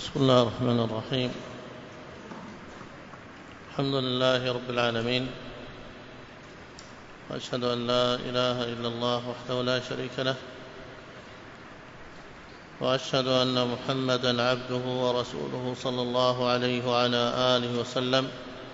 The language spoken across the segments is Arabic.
بسم الله الرحمن الرحيم. الحمد لله رب العالمين، وأشهد أن لا إله إلا الله وحده لا شريك له، وأشهد أن محمدا عبده ورسوله صلى الله عليه وعلى آله وسلم.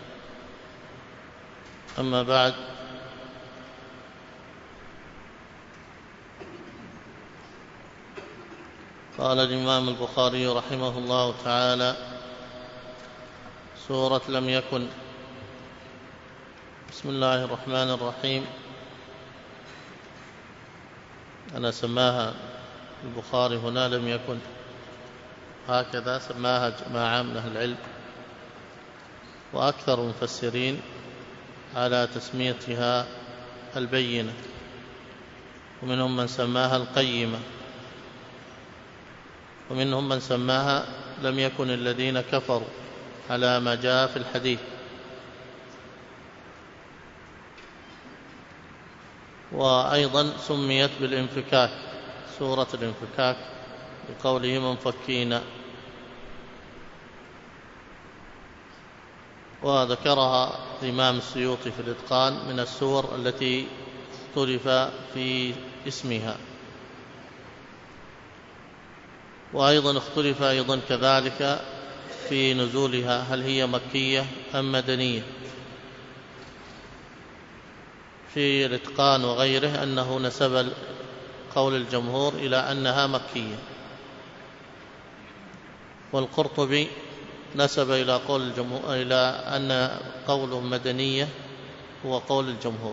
أما بعد، قال الإمام البخاري رحمه الله تعالى: سورة لم يكن. بسم الله الرحمن الرحيم. أنا سماها البخاري هنا لم يكن، هكذا سماها جماعة من أهل العلم، وأكثر المفسرين على تسميتها البينة، ومنهم من سماها القيمة، ومنهم من سماها لم يكن الذين كفروا على ما جاء في الحديث. وأيضا سميت بالانفكاك، سورة الانفكاك، بقوله منفكين، وذكرها الإمام السيوطي في الإتقان من السور التي اختلف في اسمها. وأيضا اختلف أيضا كذلك في نزولها، هل هي مكية أم مدنية. في الإتقان وغيره أنه نسب قول الجمهور إلى أنها مكية، والقرطبي نسب إلى أن قوله مدنية هو قول الجمهور.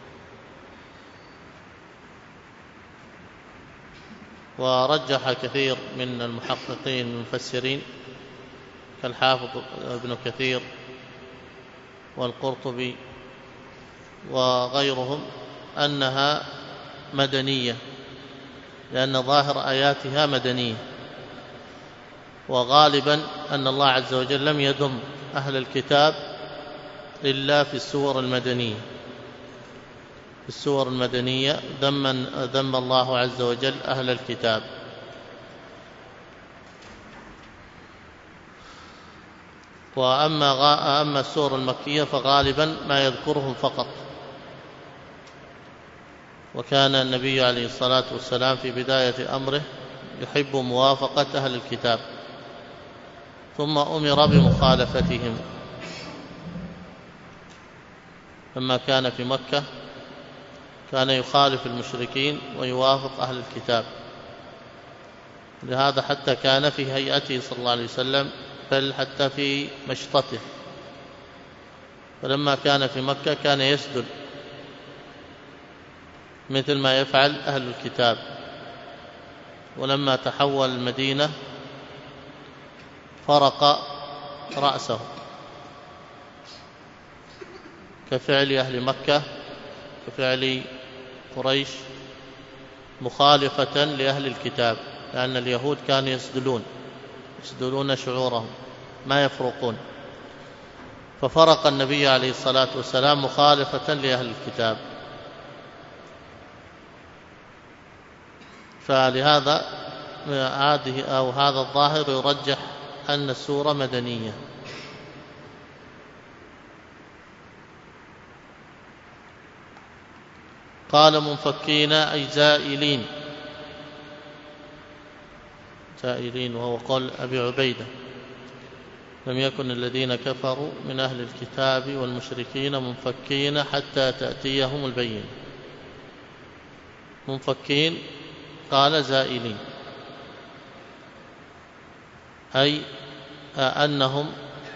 ورجح كثير من المحققين المفسرين كالحافظ ابن كثير والقرطبي وغيرهم أنها مدنية، لأن ظاهر آياتها مدنية، وغالبا أن الله عز وجل لم يذم أهل الكتاب إلا في السور المدنية. في السور المدنية ذم الله عز وجل أهل الكتاب. وأما السور المكية فغالبا ما يذكرهم فقط. وكان النبي عليه الصلاة والسلام في بداية أمره يحب موافقة أهل الكتاب، ثم أمر بمخالفتهم. لما كان في مكة كان يخالف المشركين ويوافق أهل الكتاب، لهذا حتى كان في هيئته صلى الله عليه وسلم، بل حتى في مشطته. فلما كان في مكة كان يسدل مثل ما يفعل أهل الكتاب، ولما تحول المدينة فرق رأسه كفعل أهل مكة، كفعل قريش، مخالفة لأهل الكتاب، لأن اليهود كانوا يسدلون شعورهم ما يفرقون. ففرق النبي عليه الصلاة والسلام مخالفة لأهل الكتاب. فلهذا هذا الظاهر يرجح أن السورة مدنية. قال منفكين أي زائلين، وهو قول أبي عبيدة: لم يكن الذين كفروا من أهل الكتاب والمشركين منفكين حتى تأتيهم البينة. منفكين قال زائلين، أي أنهم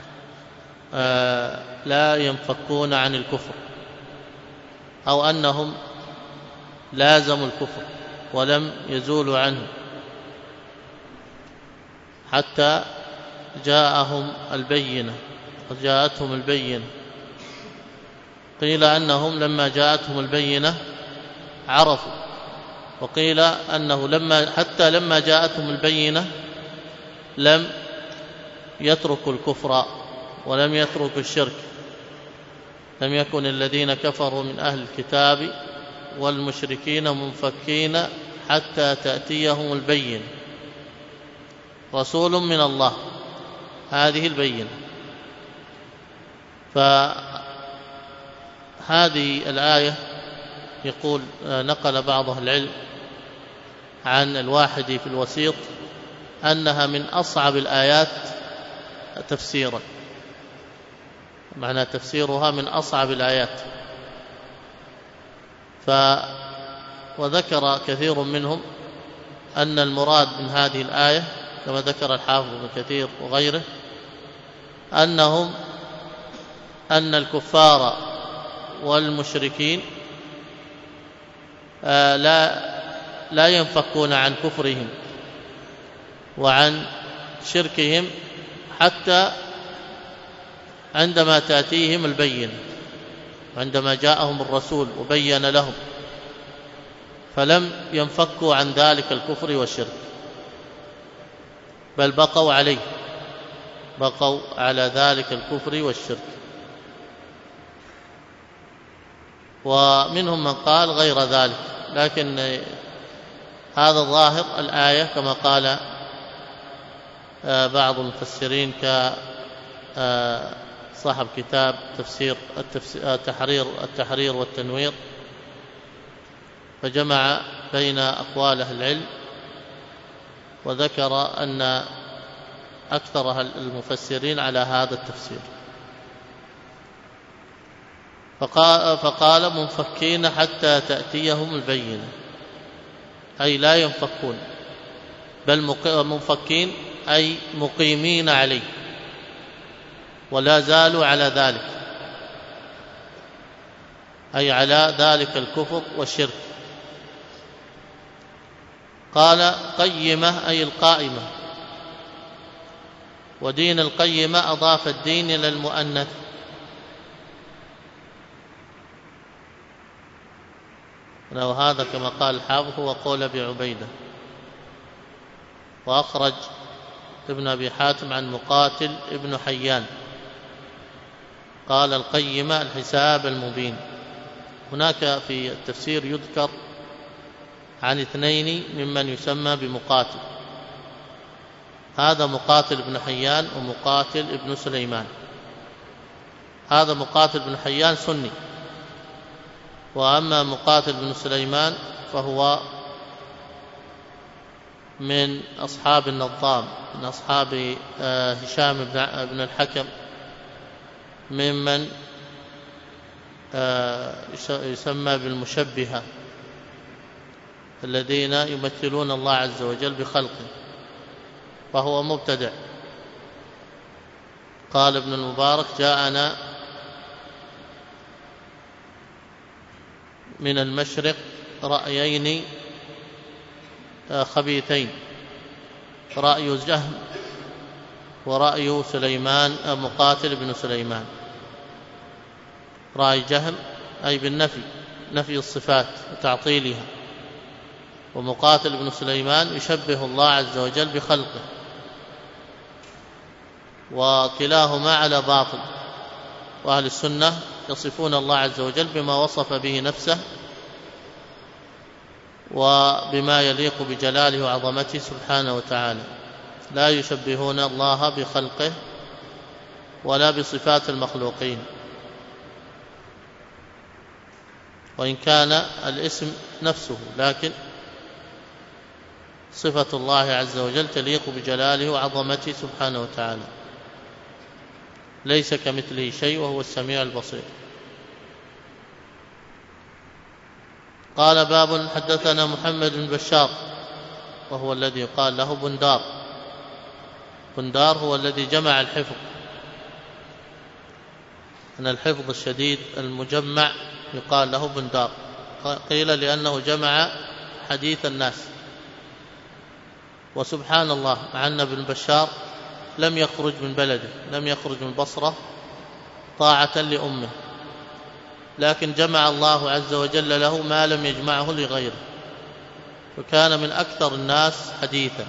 لا ينفكون عن الكفر، أو أنهم لازموا الكفر ولم يزولوا عنه حتى جاءتهم البينة. قيل أنهم لما جاءتهم البينة عرفوا، وقيل أنه حتى لما جاءتهم البينة لم يتركوا الكفر ولم يتركوا الشرك. لم يكن الذين كفروا من أهل الكتاب والمشركين منفكين حتى تأتيهم البينة. رسول من الله، هذه البينة. فهذه الآية يقول نقل بعض أهل العلم عن الواحدي في الوسيط أنها من أصعب الآيات تفسيرا، معنى تفسيرها من أصعب الآيات. وذكر كثير منهم أن المراد من هذه الآية كما ذكر الحافظ ابن كثير وغيره أن الكفار والمشركين لا ينفكون عن كفرهم وعن شركهم حتى عندما تأتيهم البينة، عندما جاءهم الرسول وبين لهم، فلم ينفكوا عن ذلك الكفر والشرك، بل بقوا عليه، بقوا على ذلك الكفر والشرك. ومنهم من قال غير ذلك، لكن هذا ظاهر الآية كما قال بعض المفسرين كصاحب كتاب تفسير التحرير والتنوير، فجمع بين أقوال أهل العلم وذكر أن أكثر المفسرين على هذا التفسير. فقال منفكين حتى تأتيهم البينة، أي لا ينفكون، بل منفكين أي مقيمين عليه ولا زالوا على ذلك، أي على ذلك الكفر والشرك. قال قيمة أي القائمة، ودين القيمة أضاف الدين إلى المؤنث، وهذا كما قال الحافظ هو قول أبي عبيدة. وأخرج ابن أبي حاتم عن مقاتل ابن حيان قال القيمة الحساب المبين. هناك في التفسير يذكر عن اثنين ممن يسمى بمقاتل، هذا مقاتل ابن حيان ومقاتل ابن سليمان. هذا مقاتل ابن حيان سني، وأما مقاتل بن سليمان فهو من أصحاب النظام، من أصحاب هشام بن الحكم، ممن يسمى بالمشبهة الذين يمثلون الله عز وجل بخلقه، فهو مبتدع. قال ابن المبارك جاءنا من المشرق رأيين خبيثين، رأي جهم ورأي سليمان مقاتل بن سليمان. رأي جهم أي بالنفي، نفي الصفات وتعطيلها، ومقاتل بن سليمان يشبه الله عز وجل بخلقه، وكلاهما على باطل. وأهل السنة يصفون الله عز وجل بما وصف به نفسه وبما يليق بجلاله وعظمته سبحانه وتعالى، لا يشبهون الله بخلقه ولا بصفات المخلوقين، وإن كان الاسم نفسه، لكن صفة الله عز وجل تليق بجلاله وعظمته سبحانه وتعالى، ليس كمثله شيء وهو السميع البصير. قال باب حدثنا محمد بن بشار وهو الذي يقال له بندار. بندار هو الذي جمع الحفظ، أن الحفظ الشديد المجمع يقال له بندار، قيل لأنه جمع حديث الناس. وسبحان الله، مع أن ابن بشار لم يخرج من بلده، لم يخرج من البصرة طاعة لأمه، لكن جمع الله عز وجل له ما لم يجمعه لغيره، فكان من أكثر الناس حديثا،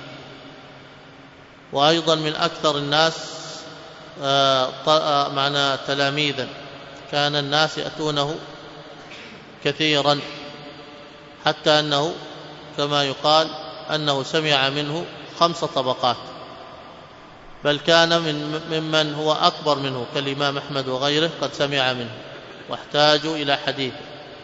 وأيضا من أكثر الناس معنى تلاميذا، كان الناس يأتونه كثيرا، حتى أنه كما يقال أنه سمع منه 5 طبقات، بل كان ممن هو أكبر منه كالإمام أحمد وغيره قد سمع منه واحتاجوا إلى حديثه.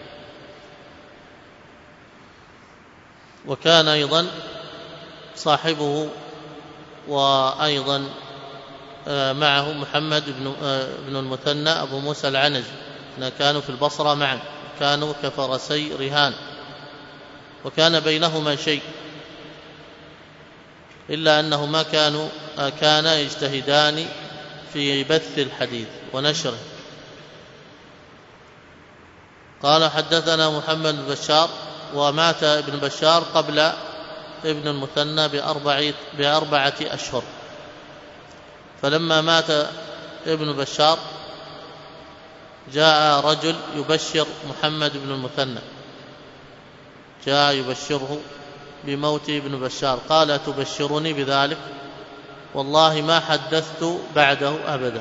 وكان أيضا صاحبه وأيضا معه محمد بن المثنى أبو موسى العنزي، كانوا في البصرة معا، كانوا كفرسي رهان، وكان بينهما شيء، إلا أنهما كانا يجتهدان في بث الحديث ونشره. قال حدثنا محمد بن بشار، ومات ابن بشار قبل ابن المثنى ب4 أشهر، فلما مات ابن بشار جاء رجل يبشر محمد بن المثنى، جاء يبشره بموت ابن بشار، قال تبشرني بذلك؟ والله ما حدثت بعده أبدا،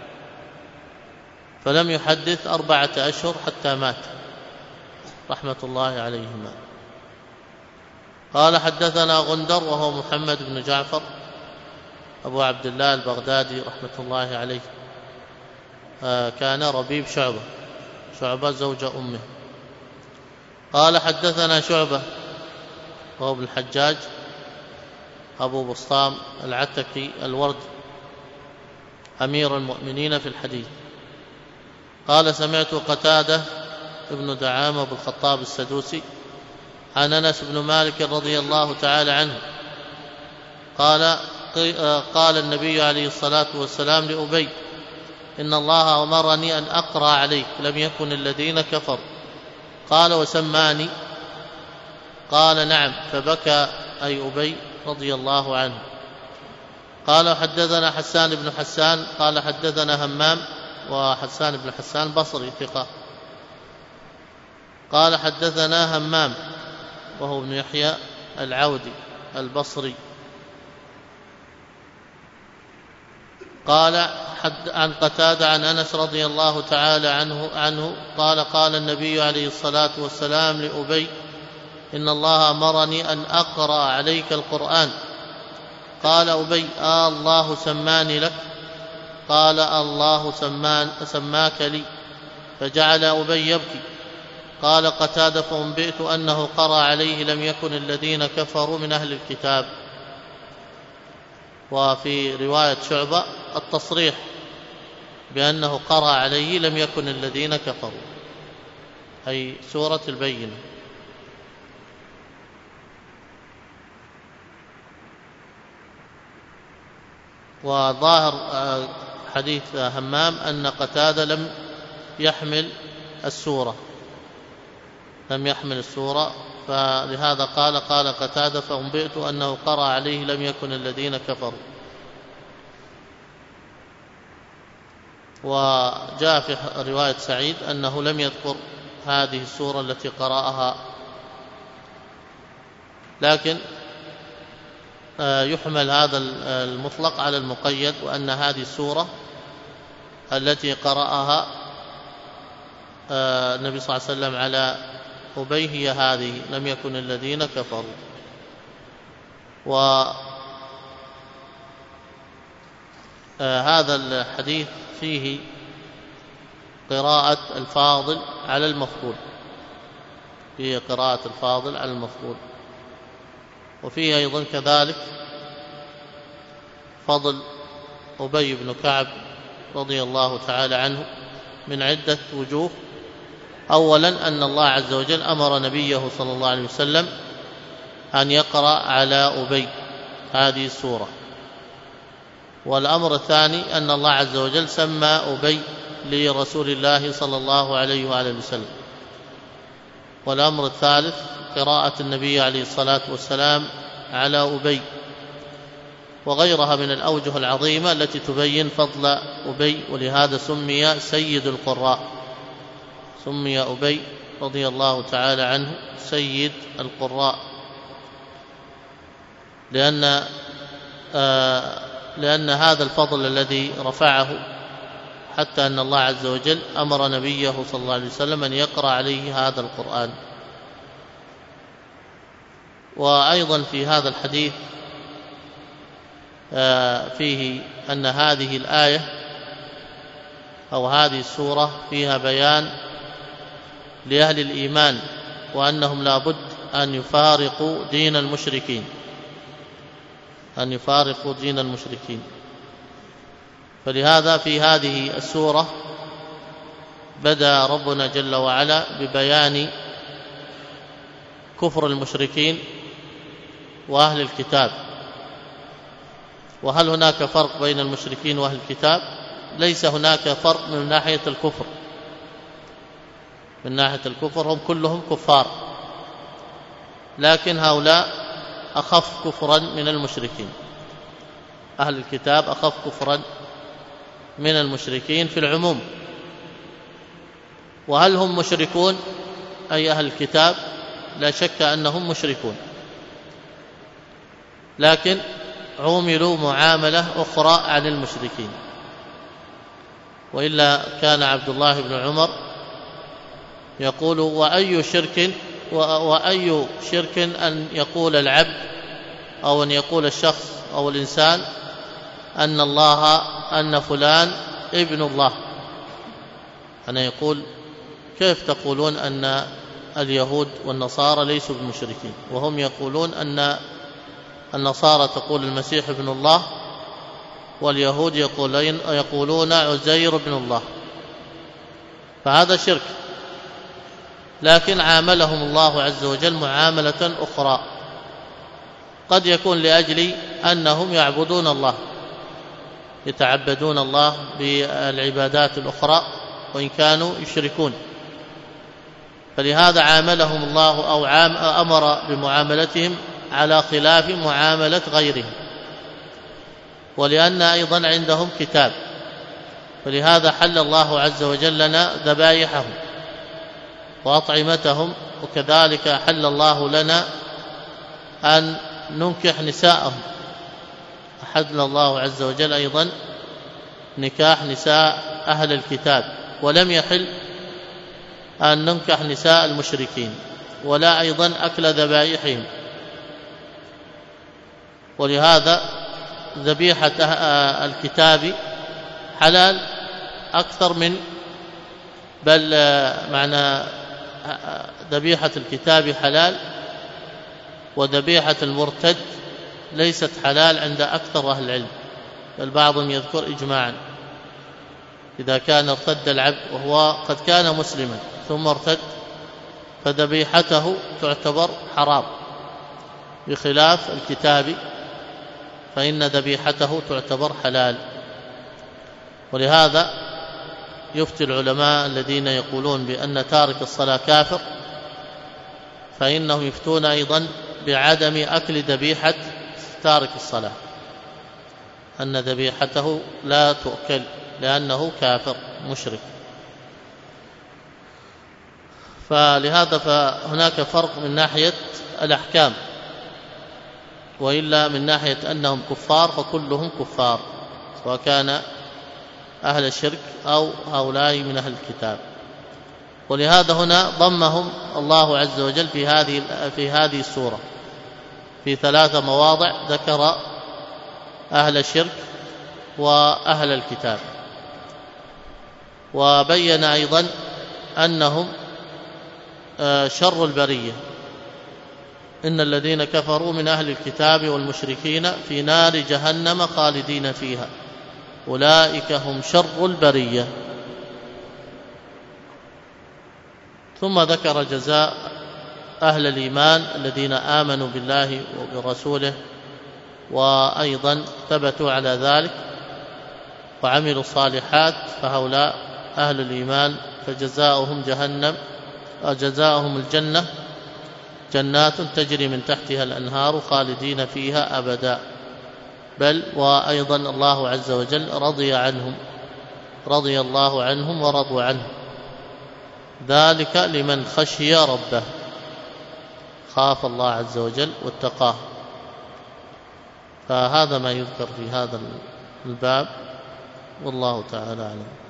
فلم يحدث 4 أشهر حتى مات رحمة الله عليهما. قال حدثنا غندر وهو محمد بن جعفر أبو عبد الله البغدادي رحمة الله عليه، كان ربيب شعبة زوج أمه. قال حدثنا شعبة وهو ابن الحجاج أبو بسطام العتكي الورد أمير المؤمنين في الحديث. قال سمعت قتادة ابن دعامة بالخطاب السدوسي عن أنس بن مالك رضي الله تعالى عنه قال النبي عليه الصلاة والسلام لأبي: إن الله أمرني أن أقرأ عليك لم يكن الذين كفروا. قال: وسماني؟ قال: نعم. فبكى أي أبي رضي الله عنه. قال حدثنا حسان بن حسان قال حدثنا همام، وحسان بن حسان بصري ثقة. قال حدثنا همام وهو ابن يحيى العودي البصري قال عن قتادة عن أنس رضي الله تعالى عنه قال النبي عليه الصلاة والسلام لأبي: إن الله أمرني أن أقرأ عليك القرآن. قال أبي: الله سماني لك؟ قال: الله سماك لي. فجعل أبي يبكي. قال قتادة: فأنبئت أنه قرأ عليه لم يكن الذين كفروا من أهل الكتاب. وفي رواية شعبة التصريح بأنه قرأ عليه لم يكن الذين كفروا، أي سورة البينة. وظاهر حديث همام أن قتادة لم يحمل السورة، فلهذا قال قتادة: فأنبئت أنه قرأ عليه لم يكن الذين كفروا. وجاء في رواية سعيد أنه لم يذكر هذه السورة التي قرأها، لكن يحمل هذا المطلق على المقيد، وأن هذه السورة التي قرأها النبي صلى الله عليه وسلم على أبي هي هذه: لم يكن الذين كفروا. وهذا الحديث فيه قراءة الفاضل على المفضول، وفيه أيضا كذلك فضل أبي بن كعب رضي الله تعالى عنه من عدة وجوه. أولا أن الله عز وجل أمر نبيه صلى الله عليه وسلم أن يقرأ على أبي هذه السورة. والأمر الثاني أن الله عز وجل سمى أبي لرسول الله صلى الله عليه وآله وسلم. والأمر الثالث قراءة النبي عليه الصلاة والسلام على أبي، وغيرها من الأوجه العظيمة التي تبين فضل أبي. ولهذا سمي سيد القراء، سمي أبي رضي الله تعالى عنه سيد القراء، لأن هذا الفضل الذي رفعه حتى أن الله عز وجل أمر نبيه صلى الله عليه وسلم أن يقرأ عليه هذا القرآن. وأيضا في هذا الحديث فيه أن هذه الآية أو هذه السورة فيها بيان لأهل الإيمان وأنهم لا بد أن يفارقوا دين المشركين، فلهذا في هذه السورة بدأ ربنا جل وعلا ببيان كفر المشركين وأهل الكتاب. وهل هناك فرق بين المشركين وأهل الكتاب؟ ليس هناك فرق من ناحية الكفر، هم كلهم كفار، لكن هؤلاء أخف كفرا من المشركين. أهل الكتاب أخف كفرا من المشركين في العموم. وهل هم مشركون أي أهل الكتاب؟ لا شك أنهم مشركون، لكن عوملوا معاملة أخرى عن المشركين. وإلا كان عبد الله بن عمر يقول وأي شرك أن يقول العبد أو أن يقول الشخص أو الإنسان أن فلان ابن الله. أنا يقول كيف تقولون أن اليهود والنصارى ليسوا بمشركين، وهم يقولون أن النصارى تقول المسيح ابن الله، واليهود يقولون عزير ابن الله، فهذا شرك. لكن عاملهم الله عز وجل معاملة أخرى، قد يكون لأجل أنهم يعبدون الله، يتعبدون الله بالعبادات الأخرى وإن كانوا يشركون، فلهذا عاملهم الله أو أمر بمعاملتهم على خلاف معاملة غيرهم، ولأن أيضا عندهم كتاب، فلهذا حل الله عز وجل لنا ذبائحهم وأطعمتهم، وكذلك حل الله لنا أن ننكح نساءهم، أحل الله عز وجل أيضا نكاح نساء أهل الكتاب، ولم يحل أن ننكح نساء المشركين، ولا أيضا أكل ذبائحهم. ولهذا ذبيحة الكتاب حلال أكثر من معنى ذبيحة الكتاب حلال، وذبيحة المرتد ليست حلال عند أكثر أهل العلم، بل بعضهم يذكر إجماعا إذا كان ارتد العبد وهو قد كان مسلما ثم ارتد فذبيحته تعتبر حرام، بخلاف الكتاب فإن ذبيحته تعتبر حلال. ولهذا يفتي العلماء الذين يقولون بأن تارك الصلاة كافر، فإنهم يفتون أيضا بعدم أكل ذبيحة تارك الصلاة، أن ذبيحته لا تؤكل لأنه كافر مشرك. فلهذا فهناك فرق من ناحية الأحكام، وإلا من ناحية أنهم كفار فكلهم كفار، سواء كان أهل الشرك أو هؤلاء من أهل الكتاب. ولهذا هنا ضمهم الله عز وجل في هذه السورة في 3 مواضع، ذكر أهل الشرك وأهل الكتاب، وبين أيضا أنهم شر البرية، إن الذين كفروا من أهل الكتاب والمشركين في نار جهنم خالدين فيها أولئك هم شر البرية. ثم ذكر جزاء أهل الإيمان الذين آمنوا بالله وبرسوله وأيضا ثبتوا على ذلك وعملوا الصالحات، فهؤلاء أهل الإيمان فجزاؤهم الجنة، جنات تجري من تحتها الأنهار خالدين فيها أبدا. بل وأيضا الله عز وجل رضي الله عنهم ورضوا عنه، ذلك لمن خشي ربه، خاف الله عز وجل واتقاه. فهذا ما يذكر في هذا الباب، والله تعالى أعلم.